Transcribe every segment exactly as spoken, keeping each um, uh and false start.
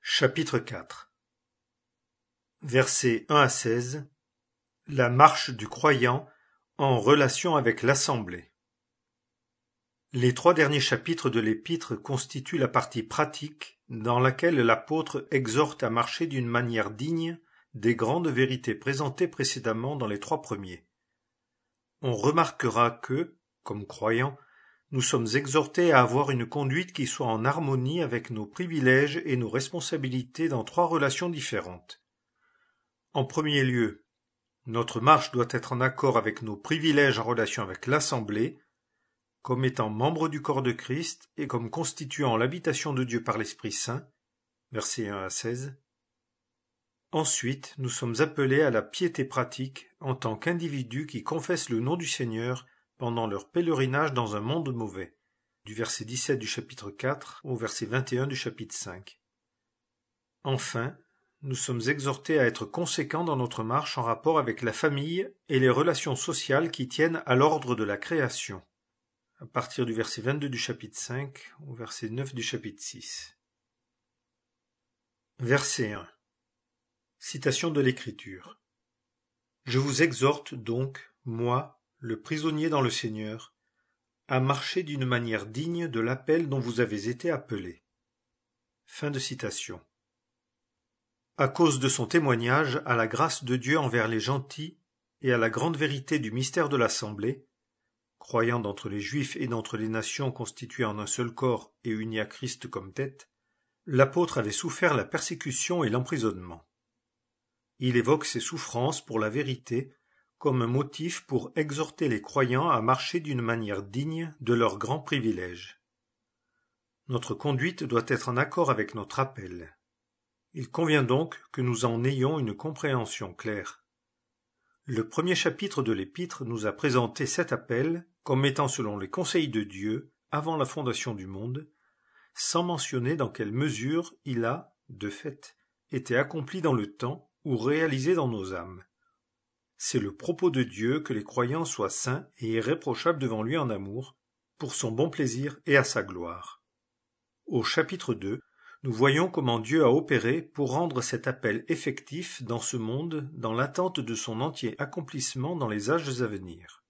Chapitre quatre. Versets un à seize. La marche du croyant en relation avec l'Assemblée. Les trois derniers chapitres de l'Épître constituent la partie pratique dans laquelle l'apôtre exhorte à marcher d'une manière digne des grandes vérités présentées précédemment dans les trois premiers. On remarquera que, comme croyants, nous sommes exhortés à avoir une conduite qui soit en harmonie avec nos privilèges et nos responsabilités dans trois relations différentes. En premier lieu, notre marche doit être en accord avec nos privilèges en relation avec l'Assemblée, comme étant membres du corps de Christ et comme constituant l'habitation de Dieu par l'Esprit Saint, versets un à seize. Ensuite, nous sommes appelés à la piété pratique en tant qu'individus qui confessent le nom du Seigneur pendant leur pèlerinage dans un monde mauvais, du verset dix-sept du chapitre quatre au verset vingt et un du chapitre cinq. Enfin, nous sommes exhortés à être conséquents dans notre marche en rapport avec la famille et les relations sociales qui tiennent à l'ordre de la création, à partir du verset vingt-deux du chapitre cinq au verset neuf du chapitre six. Verset un. Citation de l'Écriture. Je vous exhorte donc, moi, le prisonnier dans le Seigneur, à marcher d'une manière digne de l'appel dont vous avez été appelés. Fin de citation. À cause de son témoignage à la grâce de Dieu envers les gentils et à la grande vérité du mystère de l'Assemblée, croyant d'entre les Juifs et d'entre les nations constitués en un seul corps et unis à Christ comme tête, l'apôtre avait souffert la persécution et l'emprisonnement. Il évoque ses souffrances pour la vérité comme un motif pour exhorter les croyants à marcher d'une manière digne de leurs grands privilèges. Notre conduite doit être en accord avec notre appel. Il convient donc que nous en ayons une compréhension claire. Le premier chapitre de l'Épître nous a présenté cet appel comme étant selon les conseils de Dieu avant la fondation du monde, sans mentionner dans quelle mesure il a, de fait, été accompli dans le temps ou réalisé dans nos âmes. C'est le propos de Dieu que les croyants soient saints et irréprochables devant lui en amour, pour son bon plaisir et à sa gloire. Au chapitre deux, nous voyons comment Dieu a opéré pour rendre cet appel effectif dans ce monde dans l'attente de son entier accomplissement dans les âges à venir.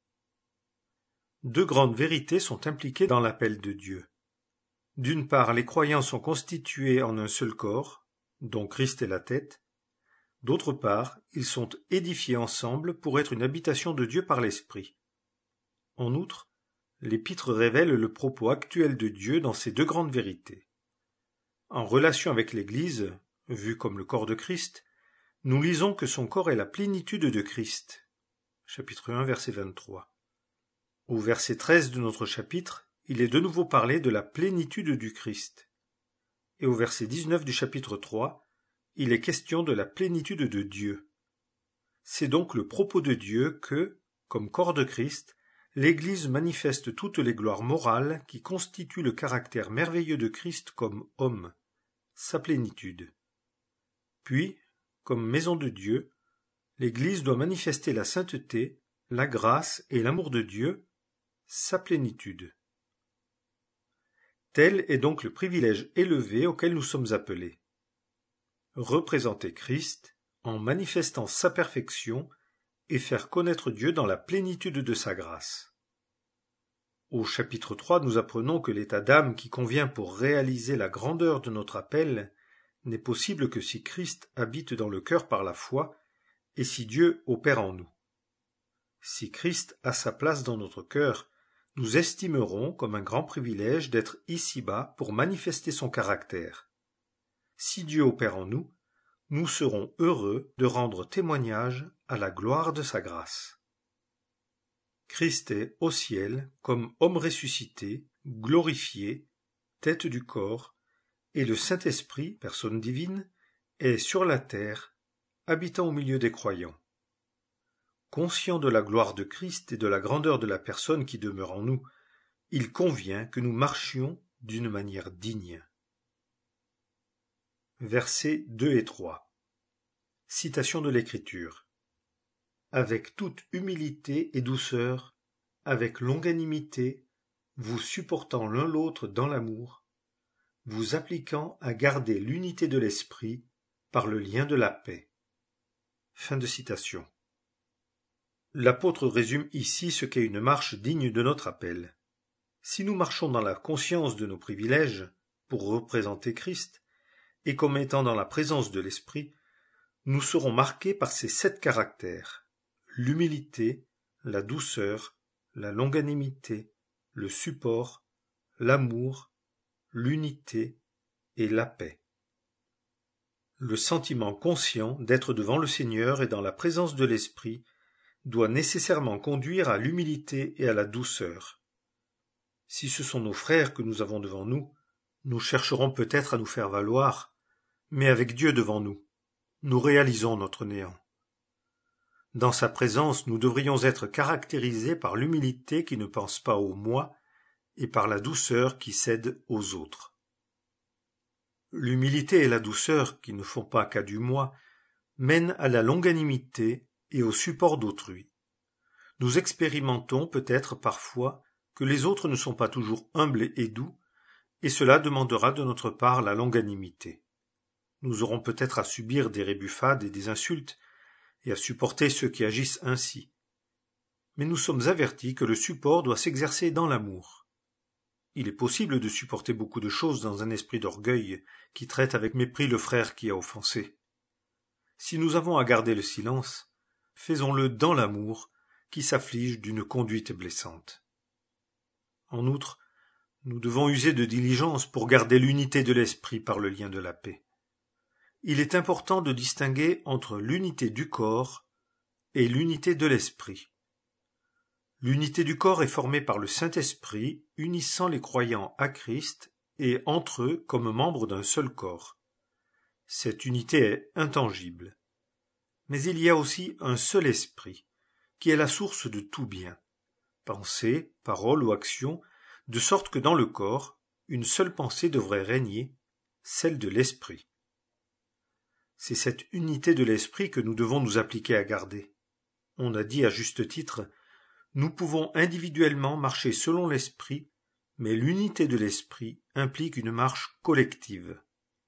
Deux grandes vérités sont impliquées dans l'appel de Dieu. D'une part, les croyants sont constitués en un seul corps, dont Christ est la tête. D'autre part, ils sont édifiés ensemble pour être une habitation de Dieu par l'Esprit. En outre, l'Épître révèle le propos actuel de Dieu dans ces deux grandes vérités. En relation avec l'Église, vue comme le corps de Christ, nous lisons que son corps est la plénitude de Christ. Chapitre un, verset vingt-trois. Au verset treize de notre chapitre, il est de nouveau parlé de la plénitude du Christ. Et au verset dix-neuf du chapitre trois, il est question de la plénitude de Dieu. C'est donc le propos de Dieu que, comme corps de Christ, l'Église manifeste toutes les gloires morales qui constituent le caractère merveilleux de Christ comme homme, sa plénitude. Puis, comme maison de Dieu, l'Église doit manifester la sainteté, la grâce et l'amour de Dieu, sa plénitude. Tel est donc le privilège élevé auquel nous sommes appelés. Représenter Christ en manifestant sa perfection et faire connaître Dieu dans la plénitude de sa grâce. Au chapitre trois, nous apprenons que l'état d'âme qui convient pour réaliser la grandeur de notre appel n'est possible que si Christ habite dans le cœur par la foi et si Dieu opère en nous. Si Christ a sa place dans notre cœur, nous estimerons comme un grand privilège d'être ici-bas pour manifester son caractère. Si Dieu opère en nous, nous serons heureux de rendre témoignage à la gloire de sa grâce. Christ est au ciel comme homme ressuscité, glorifié, tête du corps, et le Saint-Esprit, personne divine, est sur la terre, habitant au milieu des croyants. Conscient de la gloire de Christ et de la grandeur de la personne qui demeure en nous, il convient que nous marchions d'une manière digne. Versets deux et trois. Citation de l'Écriture. Avec toute humilité et douceur, avec longanimité, vous supportant l'un l'autre dans l'amour, vous appliquant à garder l'unité de l'esprit par le lien de la paix. Fin de citation. L'apôtre résume ici ce qu'est une marche digne de notre appel. Si nous marchons dans la conscience de nos privilèges, pour représenter Christ, et comme étant dans la présence de l'Esprit, nous serons marqués par ces sept caractères: l'humilité, la douceur, la longanimité, le support, l'amour, l'unité et la paix. Le sentiment conscient d'être devant le Seigneur et dans la présence de l'Esprit doit nécessairement conduire à l'humilité et à la douceur. Si ce sont nos frères que nous avons devant nous, nous chercherons peut-être à nous faire valoir, mais avec Dieu devant nous, nous réalisons notre néant. Dans sa présence, nous devrions être caractérisés par l'humilité qui ne pense pas au moi et par la douceur qui cède aux autres. L'humilité et la douceur, qui ne font pas cas du moi, mènent à la longanimité et au support d'autrui. Nous expérimentons peut-être parfois que les autres ne sont pas toujours humbles et doux, et cela demandera de notre part la longanimité. Nous aurons peut-être à subir des rébuffades et des insultes, et à supporter ceux qui agissent ainsi. Mais nous sommes avertis que le support doit s'exercer dans l'amour. Il est possible de supporter beaucoup de choses dans un esprit d'orgueil qui traite avec mépris le frère qui a offensé. Si nous avons à garder le silence, faisons-le dans l'amour qui s'afflige d'une conduite blessante. En outre, nous devons user de diligence pour garder l'unité de l'esprit par le lien de la paix. Il est important de distinguer entre l'unité du corps et l'unité de l'esprit. L'unité du corps est formée par le Saint-Esprit unissant les croyants à Christ et entre eux comme membres d'un seul corps. Cette unité est intangible. Mais il y a aussi un seul esprit, qui est la source de tout bien, pensée, parole ou action, de sorte que dans le corps, une seule pensée devrait régner, celle de l'esprit. C'est cette unité de l'esprit que nous devons nous appliquer à garder. On a dit à juste titre, nous pouvons individuellement marcher selon l'esprit, mais l'unité de l'esprit implique une marche collective.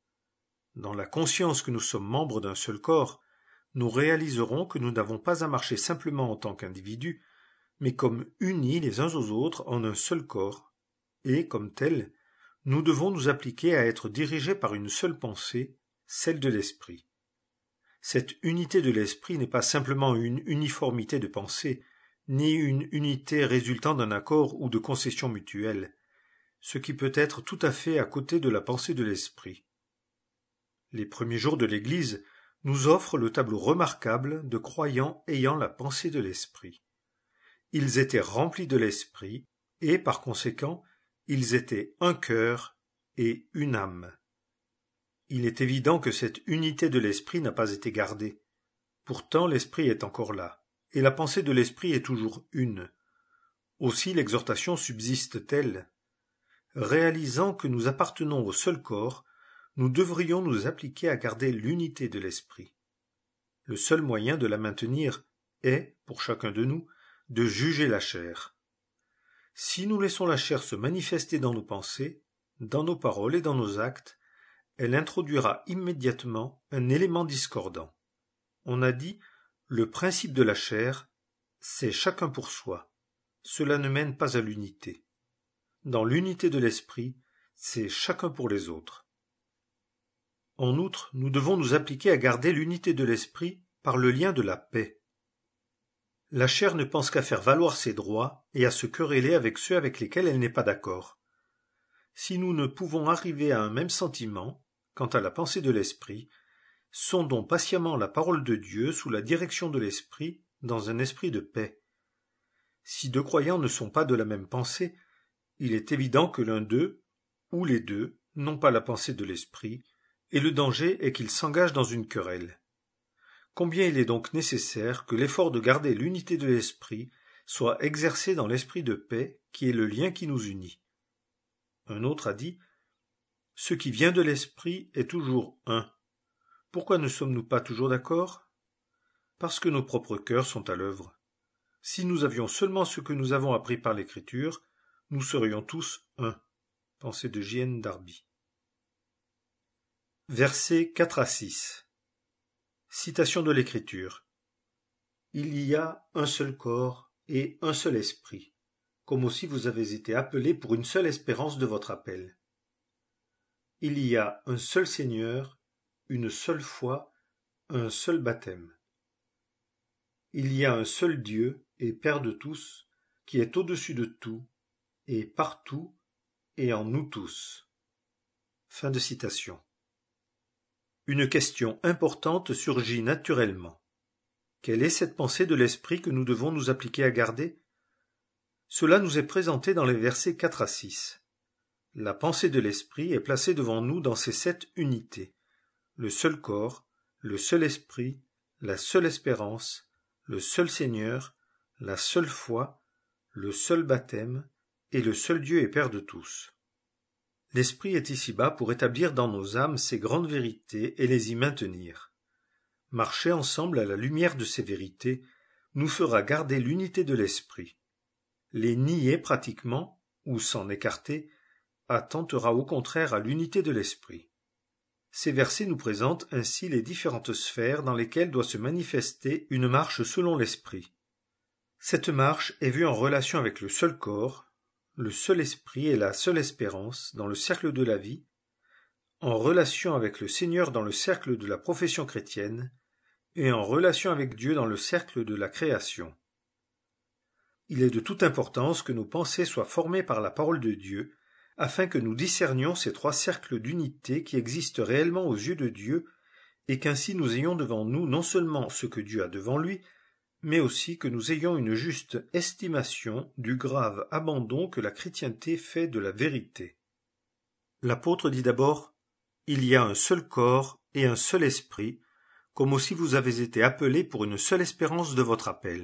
Dans la conscience que nous sommes membres d'un seul corps, nous réaliserons que nous n'avons pas à marcher simplement en tant qu'individus, mais comme unis les uns aux autres en un seul corps, et, comme tels, nous devons nous appliquer à être dirigés par une seule pensée, celle de l'esprit. Cette unité de l'esprit n'est pas simplement une uniformité de pensée, ni une unité résultant d'un accord ou de concessions mutuelles, ce qui peut être tout à fait à côté de la pensée de l'esprit. Les premiers jours de l'Église nous offrent le tableau remarquable de croyants ayant la pensée de l'esprit. Ils étaient remplis de l'esprit, et par conséquent, ils étaient un cœur et une âme. Il est évident que cette unité de l'esprit n'a pas été gardée. Pourtant l'esprit est encore là, et la pensée de l'esprit est toujours une. Aussi l'exhortation subsiste-t-elle. Réalisant que nous appartenons au seul corps, nous devrions nous appliquer à garder l'unité de l'esprit. Le seul moyen de la maintenir est, pour chacun de nous, de juger la chair. Si nous laissons la chair se manifester dans nos pensées, dans nos paroles et dans nos actes, elle introduira immédiatement un élément discordant. On a dit, le principe de la chair, c'est chacun pour soi. Cela ne mène pas à l'unité. Dans l'unité de l'esprit, c'est chacun pour les autres. En outre, nous devons nous appliquer à garder l'unité de l'esprit par le lien de la paix. La chair ne pense qu'à faire valoir ses droits et à se quereller avec ceux avec lesquels elle n'est pas d'accord. Si nous ne pouvons arriver à un même sentiment, quant à la pensée de l'esprit, sondons patiemment la parole de Dieu sous la direction de l'esprit dans un esprit de paix. Si deux croyants ne sont pas de la même pensée, il est évident que l'un d'eux, ou les deux, n'ont pas la pensée de l'esprit, et le danger est qu'ils s'engagent dans une querelle. Combien il est donc nécessaire que l'effort de garder l'unité de l'esprit soit exercé dans l'esprit de paix qui est le lien qui nous unit. Un autre a dit « Ce qui vient de l'esprit est toujours un. Pourquoi ne sommes-nous pas toujours d'accord ? Parce que nos propres cœurs sont à l'œuvre. Si nous avions seulement ce que nous avons appris par l'Écriture, nous serions tous un. » Pensée de J N Darby. Versets quatre à six. Citation de l'Écriture. Il y a un seul corps et un seul esprit, comme aussi vous avez été appelés pour une seule espérance de votre appel. Il y a un seul Seigneur, une seule foi, un seul baptême. Il y a un seul Dieu et Père de tous, qui est au-dessus de tout, et partout, et en nous tous. Fin de citation. Une question importante surgit naturellement. Quelle est cette pensée de l'esprit que nous devons nous appliquer à garder? Cela nous est présenté dans les versets quatre à six. La pensée de l'esprit est placée devant nous dans ces sept unités: le seul corps, le seul esprit, la seule espérance, le seul Seigneur, la seule foi, le seul baptême et le seul Dieu et Père de tous. L'esprit est ici-bas pour établir dans nos âmes ces grandes vérités et les y maintenir. Marcher ensemble à la lumière de ces vérités nous fera garder l'unité de l'esprit. Les nier pratiquement, ou s'en écarter, attentera au contraire à l'unité de l'esprit. Ces versets nous présentent ainsi les différentes sphères dans lesquelles doit se manifester une marche selon l'esprit. Cette marche est vue en relation avec le seul corps, le seul esprit et la seule espérance dans le cercle de la vie, en relation avec le Seigneur dans le cercle de la profession chrétienne, et en relation avec Dieu dans le cercle de la création. Il est de toute importance que nos pensées soient formées par la parole de Dieu, afin que nous discernions ces trois cercles d'unité qui existent réellement aux yeux de Dieu, et qu'ainsi nous ayons devant nous non seulement ce que Dieu a devant lui, mais aussi que nous ayons une juste estimation du grave abandon que la chrétienté fait de la vérité. L'apôtre dit d'abord: « Il y a un seul corps et un seul esprit, comme aussi vous avez été appelés pour une seule espérance de votre appel. »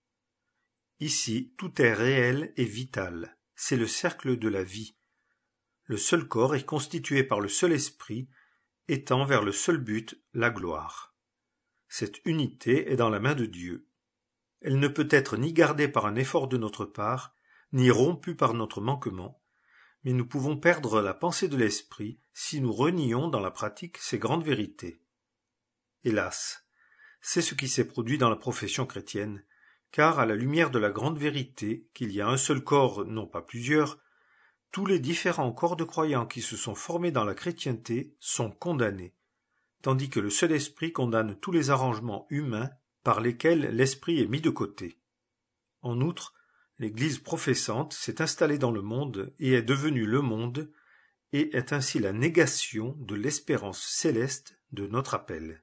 Ici, tout est réel et vital, c'est le cercle de la vie. Le seul corps est constitué par le seul esprit, étant vers le seul but, la gloire. Cette unité est dans la main de Dieu. Elle ne peut être ni gardée par un effort de notre part, ni rompue par notre manquement, mais nous pouvons perdre la pensée de l'esprit si nous renions dans la pratique ces grandes vérités. Hélas, c'est ce qui s'est produit dans la profession chrétienne, car à la lumière de la grande vérité qu'il y a un seul corps, non pas plusieurs, tous les différents corps de croyants qui se sont formés dans la chrétienté sont condamnés, tandis que le seul esprit condamne tous les arrangements humains par lesquels l'esprit est mis de côté. En outre, l'Église professante s'est installée dans le monde et est devenue le monde, et est ainsi la négation de l'espérance céleste de notre appel.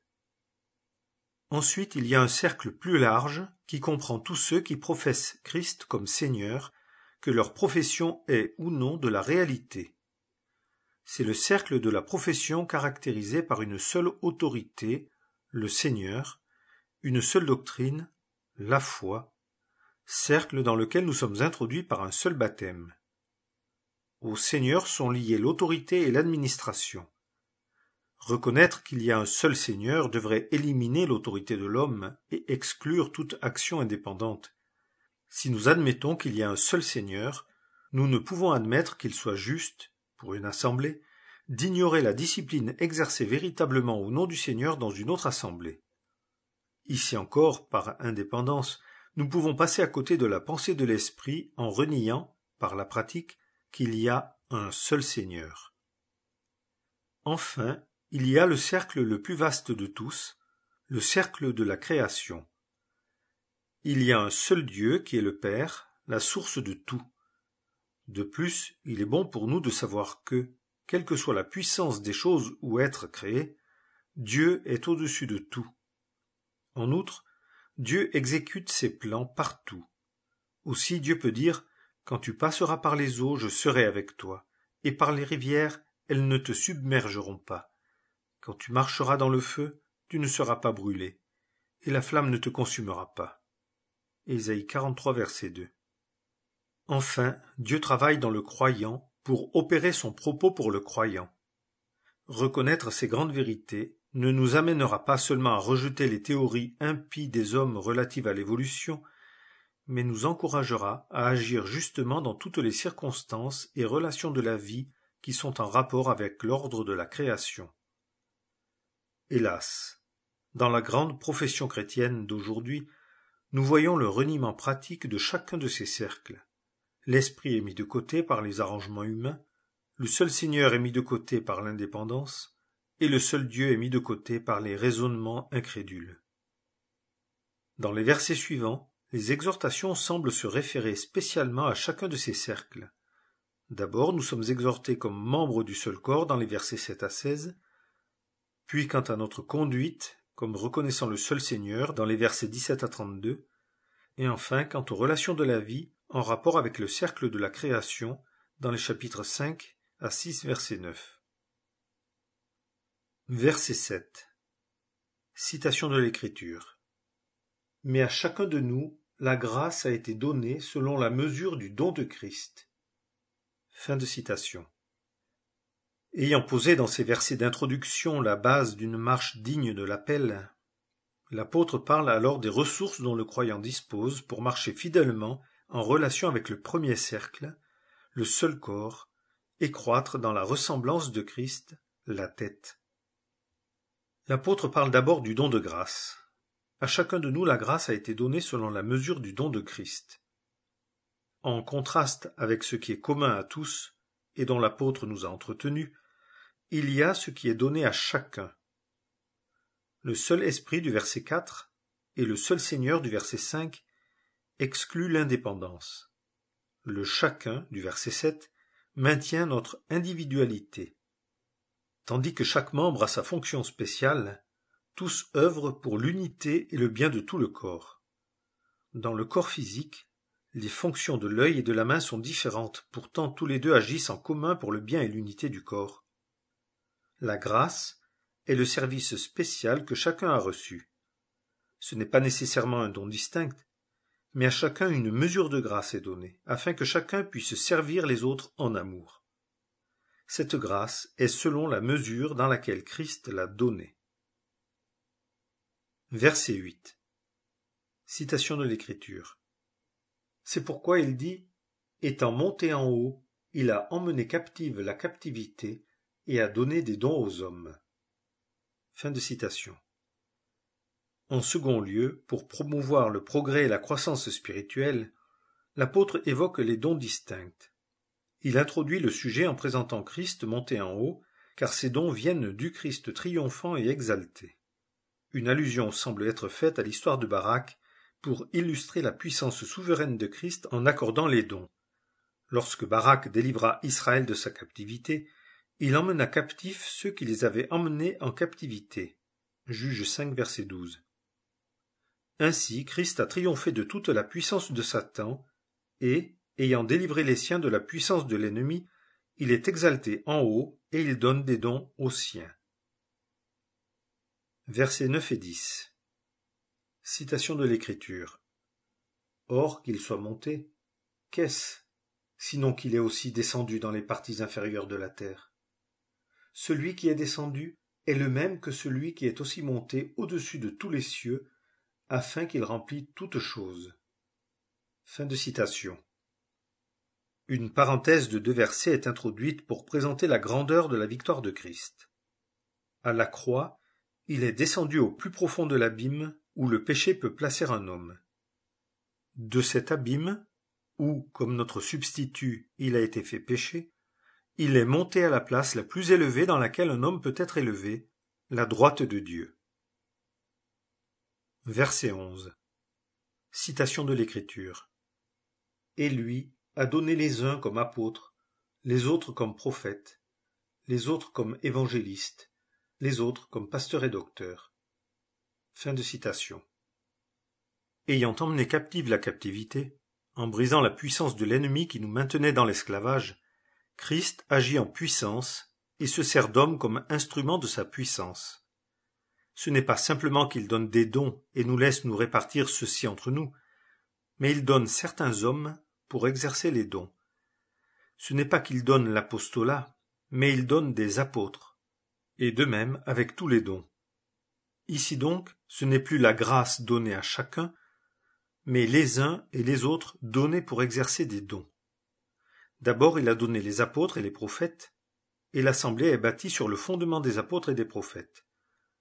Ensuite, il y a un cercle plus large qui comprend tous ceux qui professent Christ comme Seigneur, que leur profession est ou non de la réalité. C'est le cercle de la profession caractérisé par une seule autorité, le Seigneur, une seule doctrine, la foi, cercle dans lequel nous sommes introduits par un seul baptême. Au Seigneur sont liées l'autorité et l'administration. Reconnaître qu'il y a un seul Seigneur devrait éliminer l'autorité de l'homme et exclure toute action indépendante. Si nous admettons qu'il y a un seul Seigneur, nous ne pouvons admettre qu'il soit juste, pour une assemblée, d'ignorer la discipline exercée véritablement au nom du Seigneur dans une autre assemblée. Ici encore, par indépendance, nous pouvons passer à côté de la pensée de l'esprit en reniant, par la pratique, qu'il y a un seul Seigneur. Enfin, il y a le cercle le plus vaste de tous, le cercle de la création. Il y a un seul Dieu qui est le Père, la source de tout. De plus, il est bon pour nous de savoir que, quelle que soit la puissance des choses ou êtres créés, Dieu est au-dessus de tout. En outre, Dieu exécute ses plans partout. Aussi Dieu peut dire: « Quand tu passeras par les eaux, je serai avec toi, et par les rivières, elles ne te submergeront pas. Quand tu marcheras dans le feu, tu ne seras pas brûlé, et la flamme ne te consumera pas. » Ésaïe quarante-trois, verset deux. Enfin, Dieu travaille dans le croyant pour opérer son propos pour le croyant. Reconnaître ces grandes vérités ne nous amènera pas seulement à rejeter les théories impies des hommes relatives à l'évolution, mais nous encouragera à agir justement dans toutes les circonstances et relations de la vie qui sont en rapport avec l'ordre de la création. Hélas, dans la grande profession chrétienne d'aujourd'hui, nous voyons le reniement pratique de chacun de ces cercles. L'esprit est mis de côté par les arrangements humains, le seul Seigneur est mis de côté par l'indépendance, et le seul Dieu est mis de côté par les raisonnements incrédules. Dans les versets suivants, les exhortations semblent se référer spécialement à chacun de ces cercles. D'abord, nous sommes exhortés comme membres du seul corps dans les versets sept à seize, puis quant à notre conduite, comme reconnaissant le seul Seigneur dans les versets dix-sept à trente-deux, et enfin quant aux relations de la vie en rapport avec le cercle de la création dans les chapitres cinq à six verset neuf. Verset sept. Citation de l'Écriture. Mais à chacun de nous, la grâce a été donnée selon la mesure du don de Christ. Fin de citation. Ayant posé dans ces versets d'introduction la base d'une marche digne de l'appel, l'apôtre parle alors des ressources dont le croyant dispose pour marcher fidèlement en relation avec le premier cercle, le seul corps, et croître dans la ressemblance de Christ, la tête. L'apôtre parle d'abord du don de grâce. À chacun de nous, la grâce a été donnée selon la mesure du don de Christ. En contraste avec ce qui est commun à tous, et dont l'apôtre nous a entretenus, il y a ce qui est donné à chacun. Le seul esprit du verset quatre et le seul Seigneur du verset cinq excluent l'indépendance. Le chacun du verset sept maintient notre individualité. Tandis que chaque membre a sa fonction spéciale, tous œuvrent pour l'unité et le bien de tout le corps. Dans le corps physique, les fonctions de l'œil et de la main sont différentes, pourtant tous les deux agissent en commun pour le bien et l'unité du corps. La grâce est le service spécial que chacun a reçu. Ce n'est pas nécessairement un don distinct, mais à chacun une mesure de grâce est donnée, afin que chacun puisse servir les autres en amour. Cette grâce est selon la mesure dans laquelle Christ l'a donnée. Verset huit. Citation de l'Écriture. C'est pourquoi il dit « Étant monté en haut, il a emmené captive la captivité et a donné des dons aux hommes. » Fin de citation. En second lieu, pour promouvoir le progrès et la croissance spirituelle, l'apôtre évoque les dons distincts. Il introduit le sujet en présentant Christ monté en haut, car ces dons viennent du Christ triomphant et exalté. Une allusion semble être faite à l'histoire de Barak pour illustrer la puissance souveraine de Christ en accordant les dons. Lorsque Barak délivra Israël de sa captivité, il emmena captifs ceux qui les avaient emmenés en captivité. Juge cinq, verset douze. Ainsi, Christ a triomphé de toute la puissance de Satan et, ayant délivré les siens de la puissance de l'ennemi, il est exalté en haut et il donne des dons aux siens. Versets neuf et dix. Citation de l'Écriture. Or qu'il soit monté, qu'est-ce, sinon qu'il est aussi descendu dans les parties inférieures de la terre? Celui qui est descendu est le même que celui qui est aussi monté au-dessus de tous les cieux, afin qu'il remplisse toutes choses. Fin de citation. Une parenthèse de deux versets est introduite pour présenter la grandeur de la victoire de Christ. À la croix, il est descendu au plus profond de l'abîme où le péché peut placer un homme. De cet abîme, où, comme notre substitut, il a été fait pécher, il est monté à la place la plus élevée dans laquelle un homme peut être élevé, la droite de Dieu. Verset onze. Citation de l'Écriture. Et lui a donné les uns comme apôtres, les autres comme prophètes, les autres comme évangélistes, les autres comme pasteurs et docteurs. Fin de citation. Ayant emmené captive la captivité, en brisant la puissance de l'ennemi qui nous maintenait dans l'esclavage, Christ agit en puissance et se sert d'hommes comme instrument de sa puissance. Ce n'est pas simplement qu'il donne des dons et nous laisse nous répartir ceux-ci entre nous, mais il donne certains hommes pour exercer les dons. Ce n'est pas qu'il donne l'apostolat, mais il donne des apôtres, et de même avec tous les dons. Ici donc, ce n'est plus la grâce donnée à chacun, mais les uns et les autres donnés pour exercer des dons. D'abord, il a donné les apôtres et les prophètes, et l'assemblée est bâtie sur le fondement des apôtres et des prophètes.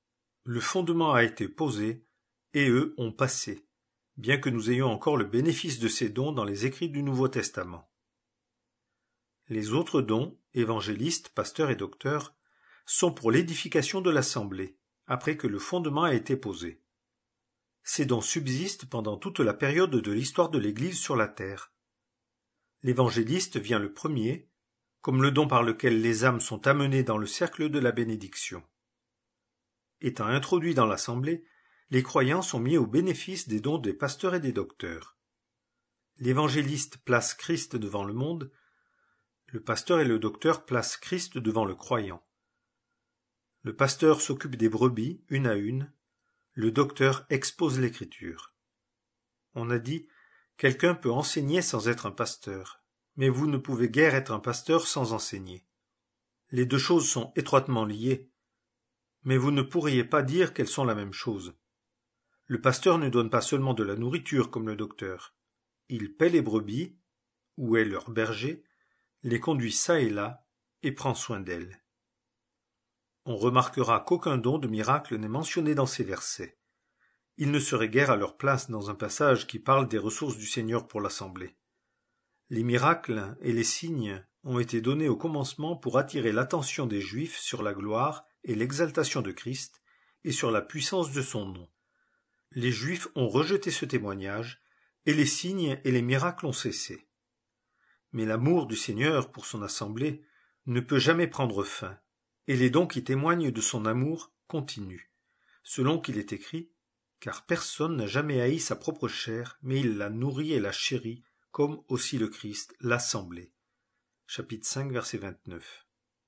Le fondement a été posé, et eux ont passé, bien que nous ayons encore le bénéfice de ces dons dans les écrits du Nouveau Testament. Les autres dons, évangélistes, pasteurs et docteurs, sont pour l'édification de l'assemblée, après que le fondement a été posé. Ces dons subsistent pendant toute la période de l'histoire de l'Église sur la terre. L'évangéliste vient le premier, comme le don par lequel les âmes sont amenées dans le cercle de la bénédiction. Étant introduits dans l'assemblée, les croyants sont mis au bénéfice des dons des pasteurs et des docteurs. L'évangéliste place Christ devant le monde, le pasteur et le docteur placent Christ devant le croyant. Le pasteur s'occupe des brebis, une à une, le docteur expose l'Écriture. On a dit, quelqu'un peut enseigner sans être un pasteur, mais vous ne pouvez guère être un pasteur sans enseigner. Les deux choses sont étroitement liées, mais vous ne pourriez pas dire qu'elles sont la même chose. Le pasteur ne donne pas seulement de la nourriture comme le docteur. Il paie les brebis, ou est leur berger, les conduit çà et là, et prend soin d'elles. On remarquera qu'aucun don de miracle n'est mentionné dans ces versets. Il ne serait guère à leur place dans un passage qui parle des ressources du Seigneur pour l'assemblée. Les miracles et les signes ont été donnés au commencement pour attirer l'attention des Juifs sur la gloire et l'exaltation de Christ et sur la puissance de son nom. Les Juifs ont rejeté ce témoignage, et les signes et les miracles ont cessé. Mais l'amour du Seigneur pour son assemblée ne peut jamais prendre fin, et les dons qui témoignent de son amour continuent, selon qu'il est écrit, car personne n'a jamais haï sa propre chair, mais il la nourrit et la chérit, comme aussi le Christ, l'assemblée. Chapitre cinq, verset vingt-neuf.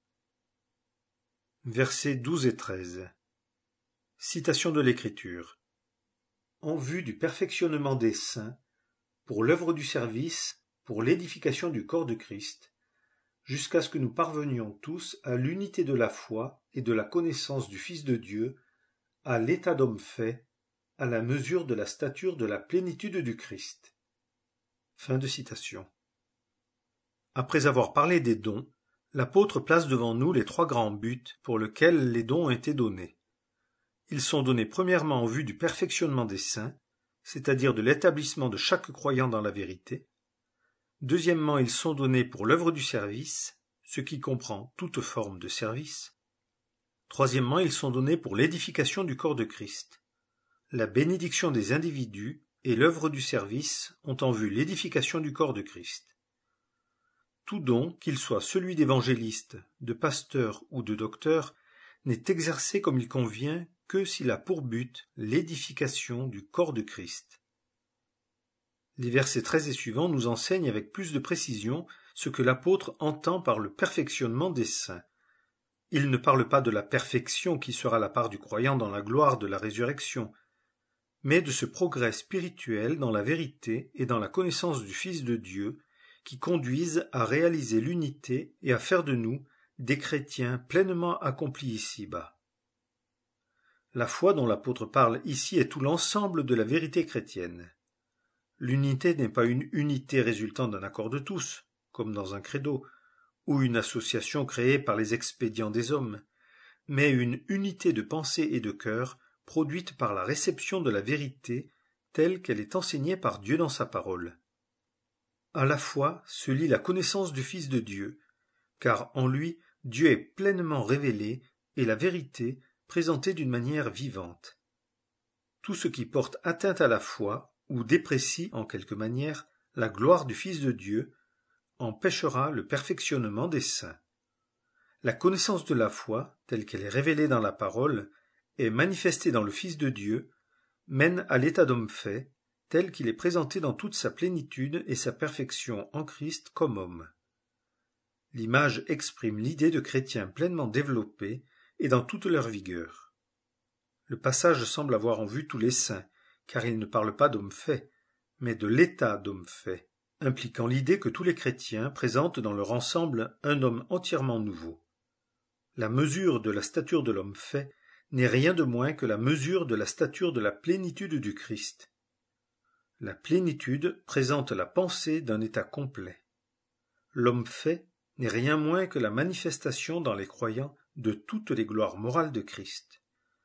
Versets douze et treize. Citation de l'Écriture. En vue du perfectionnement des saints, pour l'œuvre du service, pour l'édification du corps de Christ, jusqu'à ce que nous parvenions tous à l'unité de la foi et de la connaissance du Fils de Dieu, à l'état d'homme fait, à la mesure de la stature de la plénitude du Christ. Fin de citation. Après avoir parlé des dons, l'apôtre place devant nous les trois grands buts pour lesquels les dons ont été donnés. Ils sont donnés premièrement en vue du perfectionnement des saints, c'est-à-dire de l'établissement de chaque croyant dans la vérité. Deuxièmement, ils sont donnés pour l'œuvre du service, ce qui comprend toute forme de service. Troisièmement, ils sont donnés pour l'édification du corps de Christ. La bénédiction des individus et l'œuvre du service ont en vue l'édification du corps de Christ. Tout don, qu'il soit celui d'évangéliste, de pasteur ou de docteur, n'est exercé comme il convient que s'il a pour but l'édification du corps de Christ. Les versets treize et suivants nous enseignent avec plus de précision ce que l'apôtre entend par le perfectionnement des saints. Il ne parle pas de la perfection qui sera la part du croyant dans la gloire de la résurrection, mais de ce progrès spirituel dans la vérité et dans la connaissance du Fils de Dieu qui conduisent à réaliser l'unité et à faire de nous des chrétiens pleinement accomplis ici-bas. La foi dont l'apôtre parle ici est tout l'ensemble de la vérité chrétienne. L'unité n'est pas une unité résultant d'un accord de tous, comme dans un credo, ou une association créée par les expédients des hommes, mais une unité de pensée et de cœur produite par la réception de la vérité telle qu'elle est enseignée par Dieu dans sa parole. À la foi se lie la connaissance du Fils de Dieu, car en lui Dieu est pleinement révélé et la vérité présentée d'une manière vivante. Tout ce qui porte atteinte à la foi ou déprécie en quelque manière la gloire du Fils de Dieu empêchera le perfectionnement des saints. La connaissance de la foi, telle qu'elle est révélée dans la parole, et manifestée dans le Fils de Dieu, mène à l'état d'homme fait, tel qu'il est présenté dans toute sa plénitude et sa perfection en Christ comme homme. L'image exprime l'idée de chrétiens pleinement développés et dans toute leur vigueur. Le passage semble avoir en vue tous les saints, car il ne parle pas d'homme fait, mais de l'état d'homme fait, impliquant l'idée que tous les chrétiens présentent dans leur ensemble un homme entièrement nouveau. La mesure de la stature de l'homme fait n'est rien de moins que la mesure de la stature de la plénitude du Christ. La plénitude présente la pensée d'un état complet. L'homme fait n'est rien moins que la manifestation dans les croyants de toutes les gloires morales de Christ.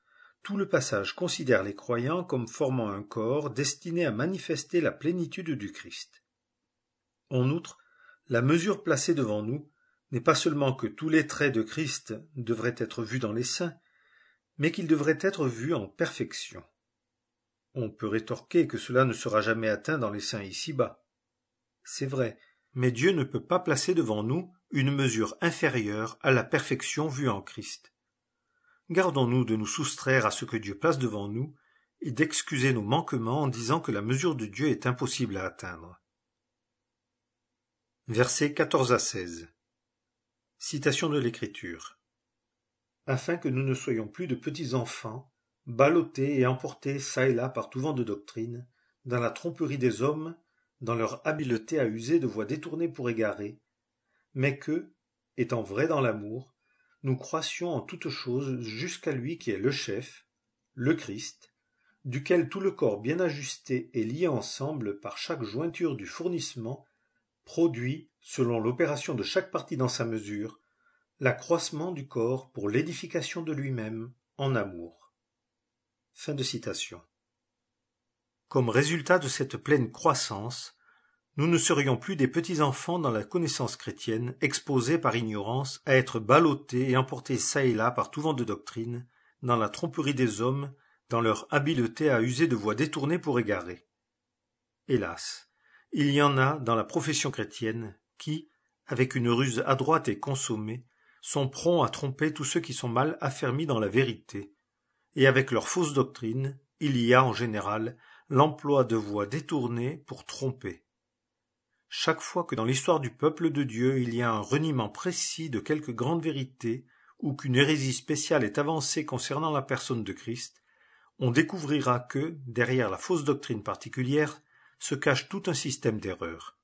Tout le passage considère les croyants comme formant un corps destiné à manifester la plénitude du Christ. En outre, la mesure placée devant nous n'est pas seulement que tous les traits de Christ devraient être vus dans les saints, mais qu'ils devraient être vus en perfection. On peut rétorquer que cela ne sera jamais atteint dans les saints ici-bas. C'est vrai, mais Dieu ne peut pas placer devant nous une mesure inférieure à la perfection vue en Christ. Gardons-nous de nous soustraire à ce que Dieu place devant nous et d'excuser nos manquements en disant que la mesure de Dieu est impossible à atteindre. Versets quatorze à seize. Citation de l'Écriture. Afin que nous ne soyons plus de petits enfants, ballottés et emportés çà et là par tout vent de doctrine, dans la tromperie des hommes, dans leur habileté à user de voies détournées pour égarer, mais que, étant vrais dans l'amour, nous croissions en toutes choses jusqu'à lui qui est le chef, le Christ, duquel tout le corps bien ajusté et lié ensemble par chaque jointure du fournissement produit, selon l'opération de chaque partie dans sa mesure, l'accroissement du corps pour l'édification de lui-même en amour. Fin de citation. Comme résultat de cette pleine croissance, nous ne serions plus des petits enfants dans la connaissance chrétienne, exposés par ignorance à être ballottés et emportés çà et là par tout vent de doctrine, dans la tromperie des hommes, dans leur habileté à user de voies détournées pour égarer. Hélas, il y en a dans la profession chrétienne qui, avec une ruse adroite et consommée, sont prompts à tromper tous ceux qui sont mal affermis dans la vérité, et avec leur fausse doctrine, il y a en général l'emploi de voies détournées pour tromper. Chaque fois que dans l'histoire du peuple de Dieu il y a un reniement précis de quelque grande vérité ou qu'une hérésie spéciale est avancée concernant la personne de Christ, on découvrira que, derrière la fausse doctrine particulière, se cache tout un système d'erreurs.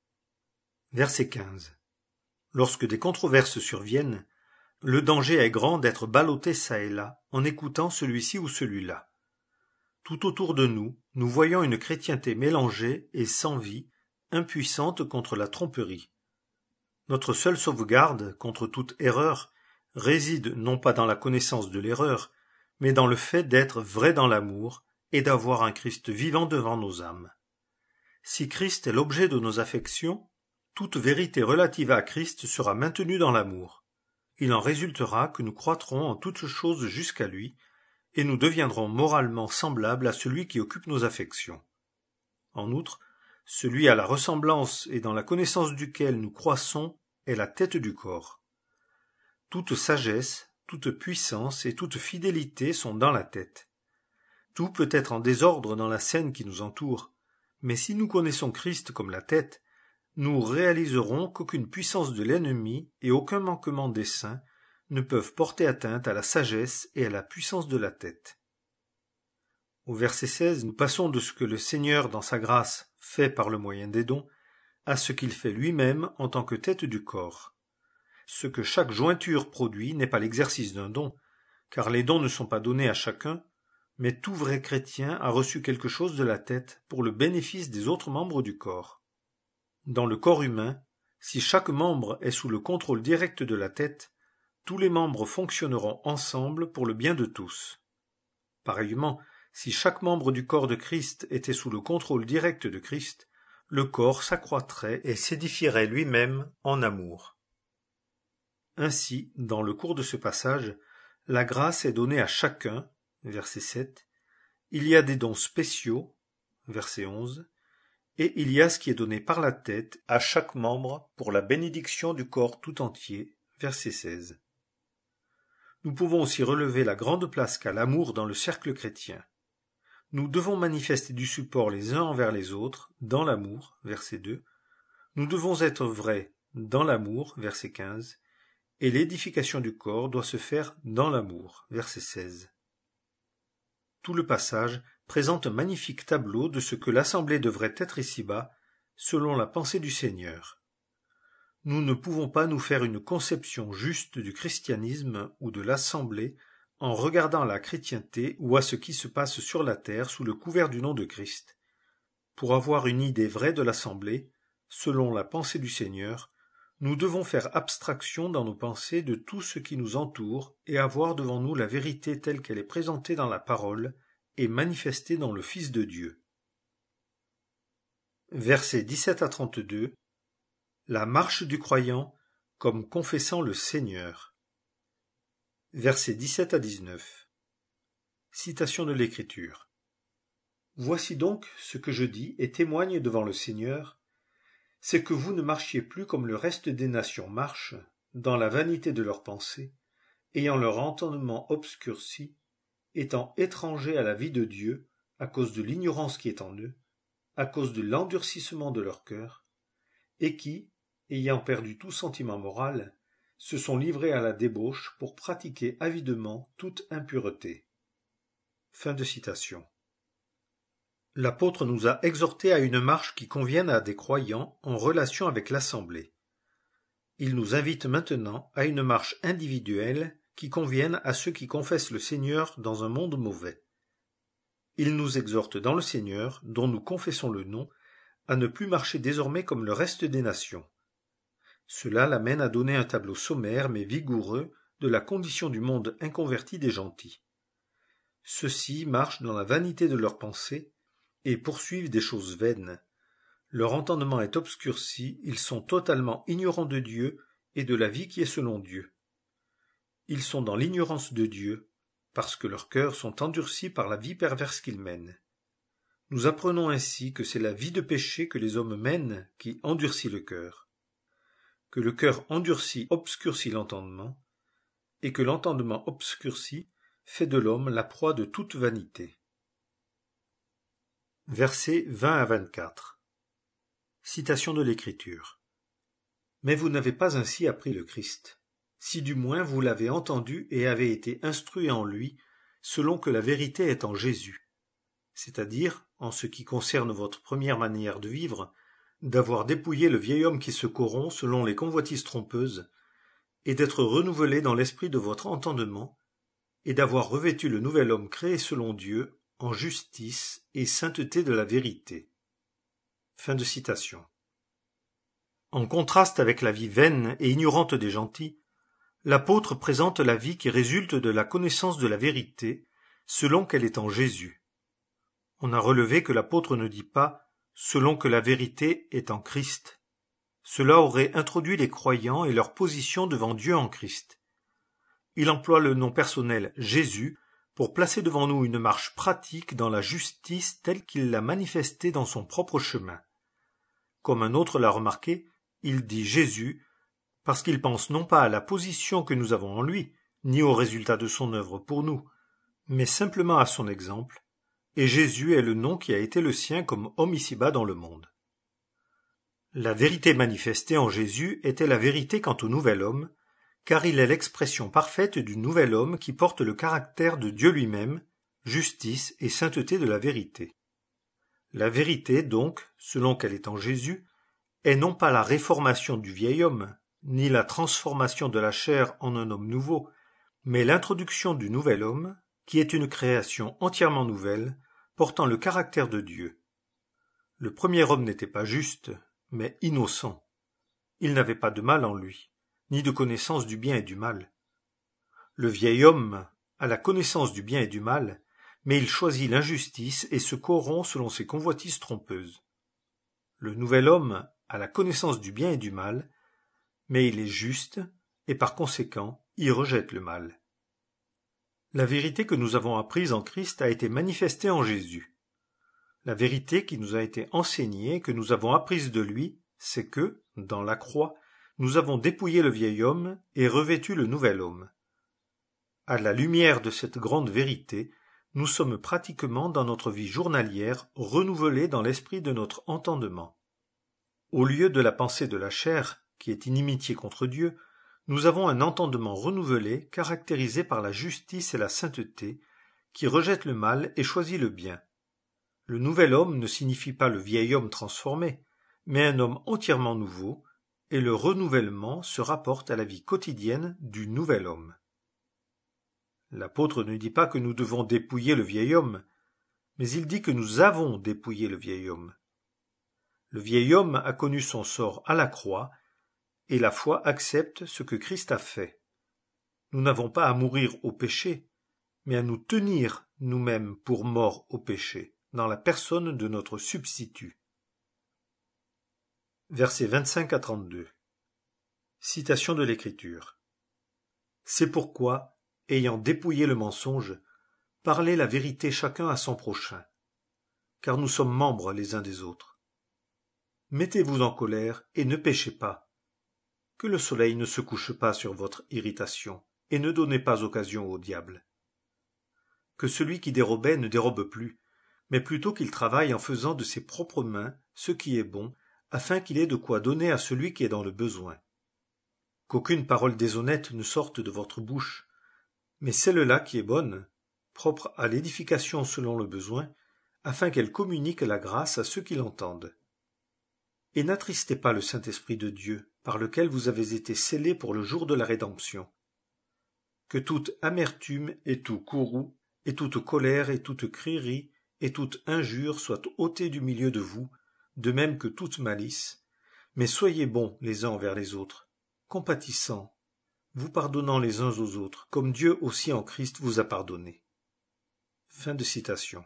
Verset quinze. Lorsque des controverses surviennent, le danger est grand d'être ballotté çà et là en écoutant celui-ci ou celui-là. Tout autour de nous, nous voyons une chrétienté mélangée et sans vie, impuissante contre la tromperie. Notre seule sauvegarde contre toute erreur réside non pas dans la connaissance de l'erreur, mais dans le fait d'être vrai dans l'amour et d'avoir un Christ vivant devant nos âmes. Si Christ est l'objet de nos affections, toute vérité relative à Christ sera maintenue dans l'amour. Il en résultera que nous croîtrons en toutes choses jusqu'à lui, et nous deviendrons moralement semblables à celui qui occupe nos affections. En outre, celui à la ressemblance et dans la connaissance duquel nous croissons est la tête du corps. Toute sagesse, toute puissance et toute fidélité sont dans la tête. Tout peut être en désordre dans la scène qui nous entoure, mais si nous connaissons Christ comme la tête, nous réaliserons qu'aucune puissance de l'ennemi et aucun manquement des saints ne peuvent porter atteinte à la sagesse et à la puissance de la tête. Au verset seize, nous passons de ce que le Seigneur, dans sa grâce, fait par le moyen des dons, à ce qu'il fait lui-même en tant que tête du corps. Ce que chaque jointure produit n'est pas l'exercice d'un don, car les dons ne sont pas donnés à chacun, mais tout vrai chrétien a reçu quelque chose de la tête pour le bénéfice des autres membres du corps. Dans le corps humain, si chaque membre est sous le contrôle direct de la tête, tous les membres fonctionneront ensemble pour le bien de tous. Pareillement, si chaque membre du corps de Christ était sous le contrôle direct de Christ, le corps s'accroîtrait et s'édifierait lui-même en amour. Ainsi, dans le cours de ce passage, la grâce est donnée à chacun, verset sept, il y a des dons spéciaux, verset onze, et il y a ce qui est donné par la tête à chaque membre pour la bénédiction du corps tout entier, verset seize. Nous pouvons aussi relever la grande place qu'a l'amour dans le cercle chrétien. Nous devons manifester du support les uns envers les autres, dans l'amour, verset deux. Nous devons être vrais dans l'amour, verset quinze. Et l'édification du corps doit se faire dans l'amour, verset seize. Tout le passage présente un magnifique tableau de ce que l'assemblée devrait être ici-bas, selon la pensée du Seigneur. Nous ne pouvons pas nous faire une conception juste du christianisme ou de l'assemblée en regardant à la chrétienté ou à ce qui se passe sur la terre sous le couvert du nom de Christ. Pour avoir une idée vraie de l'assemblée, selon la pensée du Seigneur, nous devons faire abstraction dans nos pensées de tout ce qui nous entoure et avoir devant nous la vérité telle qu'elle est présentée dans la parole et manifestée dans le Fils de Dieu. Versets dix-sept à trente-deux. La marche du croyant comme confessant le Seigneur. Versets dix-sept à dix-neuf. Citation de l'Écriture. Voici donc ce que je dis et témoigne devant le Seigneur, c'est que vous ne marchiez plus comme le reste des nations marchent, dans la vanité de leurs pensées, ayant leur entendement obscurci, étant étrangers à la vie de Dieu, à cause de l'ignorance qui est en eux, à cause de l'endurcissement de leur cœur, et qui, ayant perdu tout sentiment moral, se sont livrés à la débauche pour pratiquer avidement toute impureté. Fin de citation. L'apôtre nous a exhortés à une marche qui convienne à des croyants en relation avec l'assemblée. Il nous invite maintenant à une marche individuelle qui convienne à ceux qui confessent le Seigneur dans un monde mauvais. Il nous exhorte dans le Seigneur, dont nous confessons le nom, à ne plus marcher désormais comme le reste des nations. Cela l'amène à donner un tableau sommaire mais vigoureux de la condition du monde inconverti des gentils. Ceux-ci marchent dans la vanité de leurs pensées et poursuivent des choses vaines. Leur entendement est obscurci, ils sont totalement ignorants de Dieu et de la vie qui est selon Dieu. Ils sont dans l'ignorance de Dieu, parce que leurs cœurs sont endurcis par la vie perverse qu'ils mènent. Nous apprenons ainsi que c'est la vie de péché que les hommes mènent qui endurcit le cœur, que le cœur endurci obscurcit l'entendement, et que l'entendement obscurci fait de l'homme la proie de toute vanité. Versets vingt à vingt-quatre. Citation de l'Écriture. Mais vous n'avez pas ainsi appris le Christ, si du moins vous l'avez entendu et avez été instruits en lui, selon que la vérité est en Jésus, c'est-à-dire, en ce qui concerne votre première manière de vivre, d'avoir dépouillé le vieil homme qui se corrompt selon les convoitises trompeuses, et d'être renouvelé dans l'esprit de votre entendement, et d'avoir revêtu le nouvel homme créé selon Dieu, en justice et sainteté de la vérité. Fin de citation. En contraste avec la vie vaine et ignorante des gentils, l'apôtre présente la vie qui résulte de la connaissance de la vérité, selon qu'elle est en Jésus. On a relevé que l'apôtre ne dit pas « selon que la vérité est en Christ ». Cela aurait introduit les croyants et leur position devant Dieu en Christ. Il emploie le nom personnel « Jésus » pour placer devant nous une marche pratique dans la justice telle qu'il l'a manifestée dans son propre chemin. Comme un autre l'a remarqué, il dit Jésus parce qu'il pense non pas à la position que nous avons en lui, ni au résultat de son œuvre pour nous, mais simplement à son exemple, et Jésus est le nom qui a été le sien comme homme ici-bas dans le monde. La vérité manifestée en Jésus était la vérité quant au nouvel homme, car il est l'expression parfaite du nouvel homme qui porte le caractère de Dieu lui-même, justice et sainteté de la vérité. La vérité, donc, selon qu'elle est en Jésus, est non pas la réformation du vieil homme, ni la transformation de la chair en un homme nouveau, mais l'introduction du nouvel homme, qui est une création entièrement nouvelle, portant le caractère de Dieu. Le premier homme n'était pas juste, mais innocent. Il n'avait pas de mal en lui, ni de connaissance du bien et du mal. Le vieil homme a la connaissance du bien et du mal, mais il choisit l'injustice et se corrompt selon ses convoitises trompeuses. Le nouvel homme a la connaissance du bien et du mal, mais il est juste, et par conséquent, il rejette le mal. La vérité que nous avons apprise en Christ a été manifestée en Jésus. La vérité qui nous a été enseignée, que nous avons apprise de lui, c'est que, dans la croix, nous avons dépouillé le vieil homme et revêtu le nouvel homme. À la lumière de cette grande vérité, nous sommes pratiquement dans notre vie journalière renouvelés dans l'esprit de notre entendement. Au lieu de la pensée de la chair, qui est inimitié contre Dieu, nous avons un entendement renouvelé caractérisé par la justice et la sainteté, qui rejette le mal et choisit le bien. Le nouvel homme ne signifie pas le vieil homme transformé, mais un homme entièrement nouveau, et le renouvellement se rapporte à la vie quotidienne du nouvel homme. L'apôtre ne dit pas que nous devons dépouiller le vieil homme, mais il dit que nous avons dépouillé le vieil homme. Le vieil homme a connu son sort à la croix, et la foi accepte ce que Christ a fait. Nous n'avons pas à mourir au péché, mais à nous tenir nous-mêmes pour morts au péché, dans la personne de notre substitut. Versets vingt-cinq à trente-deux. Citation de l'Écriture. C'est pourquoi, ayant dépouillé le mensonge, parlez la vérité chacun à son prochain, car nous sommes membres les uns des autres. Mettez-vous en colère et ne péchez pas. Que le soleil ne se couche pas sur votre irritation, et ne donnez pas occasion au diable. Que celui qui dérobait ne dérobe plus, mais plutôt qu'il travaille en faisant de ses propres mains ce qui est bon, afin qu'il ait de quoi donner à celui qui est dans le besoin. Qu'aucune parole déshonnête ne sorte de votre bouche, mais celle-là qui est bonne, propre à l'édification selon le besoin, afin qu'elle communique la grâce à ceux qui l'entendent. Et n'attristez pas le Saint-Esprit de Dieu, par lequel vous avez été scellés pour le jour de la rédemption. Que toute amertume et tout courroux, et toute colère et toute crierie, et toute injure soient ôtées du milieu de vous, de même que toute malice, mais soyez bons les uns envers les autres, compatissants, vous pardonnant les uns aux autres, comme Dieu aussi en Christ vous a pardonné. Fin de citation.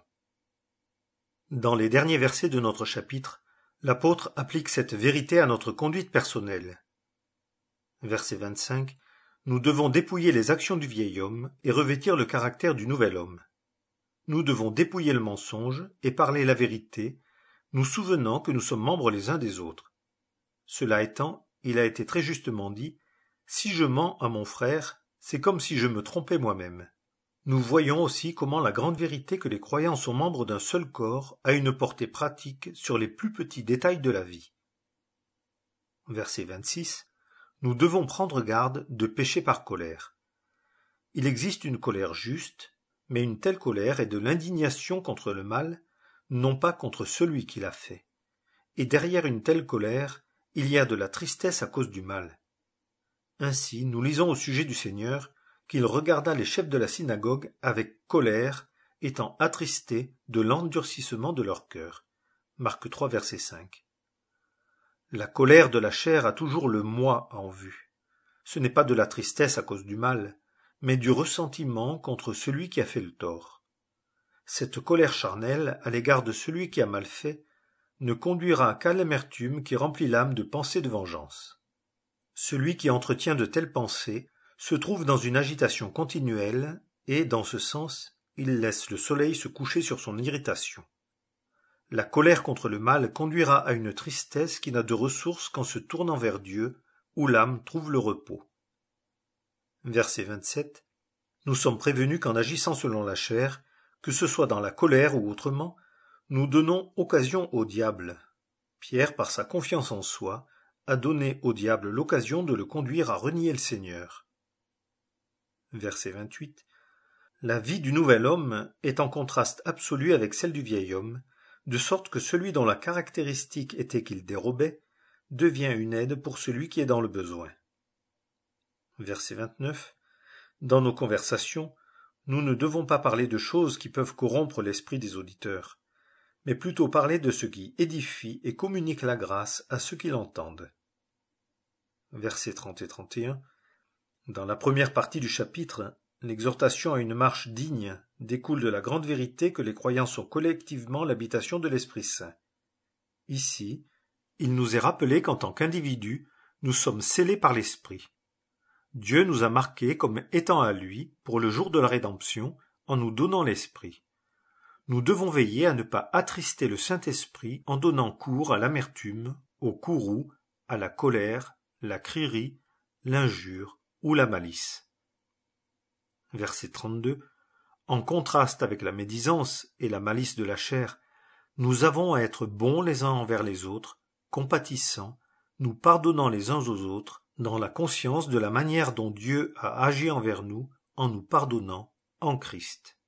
Dans les derniers versets de notre chapitre, l'apôtre applique cette vérité à notre conduite personnelle. Verset vingt-cinq. Nous devons dépouiller les actions du vieil homme et revêtir le caractère du nouvel homme. Nous devons dépouiller le mensonge et parler la vérité, nous souvenant que nous sommes membres les uns des autres. Cela étant, il a été très justement dit, « Si je mens à mon frère, c'est comme si je me trompais moi-même. » Nous voyons aussi comment la grande vérité que les croyants sont membres d'un seul corps a une portée pratique sur les plus petits détails de la vie. Verset vingt-six. Nous devons prendre garde de pécher par colère. Il existe une colère juste, mais une telle colère est de l'indignation contre le mal, non pas contre celui qui l'a fait. Et derrière une telle colère, il y a de la tristesse à cause du mal. Ainsi, nous lisons au sujet du Seigneur qu'il regarda les chefs de la synagogue avec colère, étant attristés de l'endurcissement de leur cœur. Marc trois, verset cinq. La colère de la chair a toujours le moi en vue. Ce n'est pas de la tristesse à cause du mal, mais du ressentiment contre celui qui a fait le tort. Cette colère charnelle à l'égard de celui qui a mal fait ne conduira qu'à l'amertume qui remplit l'âme de pensées de vengeance. Celui qui entretient de telles pensées se trouve dans une agitation continuelle et, dans ce sens, il laisse le soleil se coucher sur son irritation. La colère contre le mal conduira à une tristesse qui n'a de ressource qu'en se tournant vers Dieu, où l'âme trouve le repos. Verset vingt-sept. Nous sommes prévenus qu'en agissant selon la chair, que ce soit dans la colère ou autrement, nous donnons occasion au diable. Pierre, par sa confiance en soi, a donné au diable l'occasion de le conduire à renier le Seigneur. Verset vingt-huit. La vie du nouvel homme est en contraste absolu avec celle du vieil homme, de sorte que celui dont la caractéristique était qu'il dérobait devient une aide pour celui qui est dans le besoin. Verset vingt-neuf. Dans nos conversations, nous ne devons pas parler de choses qui peuvent corrompre l'esprit des auditeurs, mais plutôt parler de ce qui édifie et communique la grâce à ceux qui l'entendent. Versets trente et trente et un. Dans la première partie du chapitre, l'exhortation à une marche digne découle de la grande vérité que les croyants sont collectivement l'habitation de l'Esprit Saint. Ici, il nous est rappelé qu'en tant qu'individus, nous sommes scellés par l'Esprit. Dieu nous a marqués comme étant à lui pour le jour de la rédemption en nous donnant l'Esprit. Nous devons veiller à ne pas attrister le Saint-Esprit en donnant cours à l'amertume, au courroux, à la colère, la crierie, l'injure ou la malice. Verset trente-deux. En contraste avec la médisance et la malice de la chair, nous avons à être bons les uns envers les autres, compatissants, nous pardonnant les uns aux autres, dans la conscience de la manière dont Dieu a agi envers nous en nous pardonnant en Christ.